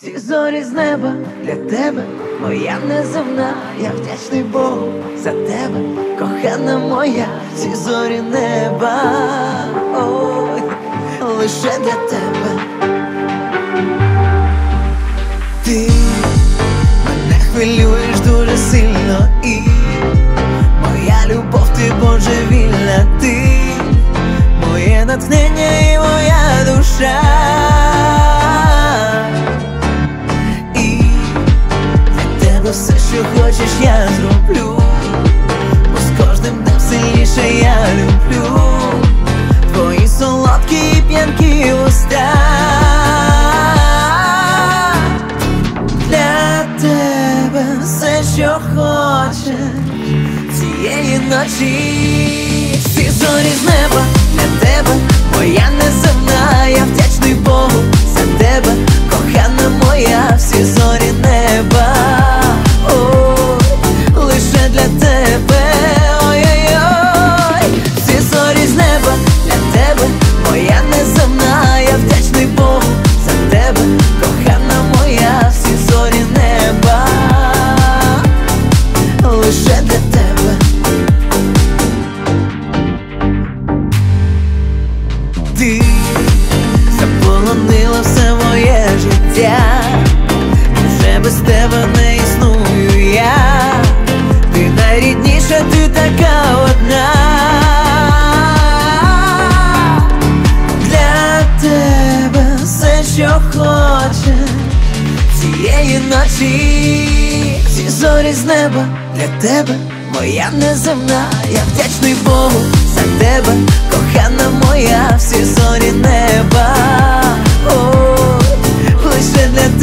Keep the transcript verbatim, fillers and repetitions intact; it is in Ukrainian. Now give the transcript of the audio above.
Всі зорі з неба для тебе, моя неземна, я вдячний Богу за тебе, кохана моя, всі зорі неба, ой, лише для тебе. Ти мене хвилюєш дуже сильно, і моя любов, ти божевільна, ти моє натхнення і моя душа. Все, що хочеш, я зроблю, бо з кожним днем сильніше я люблю твої солодкі і п'янкі уста. Для тебе все, що хочеш цієї ночі. Всі зорі з неба для тебе, моя неземна, я вдячний Богу за тебе, кохана моя, всі зорі неба, лише для тебе, ой-ой-ой. Всі зорі з неба для тебе, моя неземна, я вдячний Богу за тебе, кохана моя, всі зорі неба, лише для тебе. Ти заполонила все моє життя, вже без тебе не існую я. Ти найрідніша, ти така одна. Для тебе все, що хочеш цієї ночі. Всі зорі з неба для тебе, моя неземна, я вдячний Богу за тебе, кохана моя, всі зорі неба, ой, лише для тебе.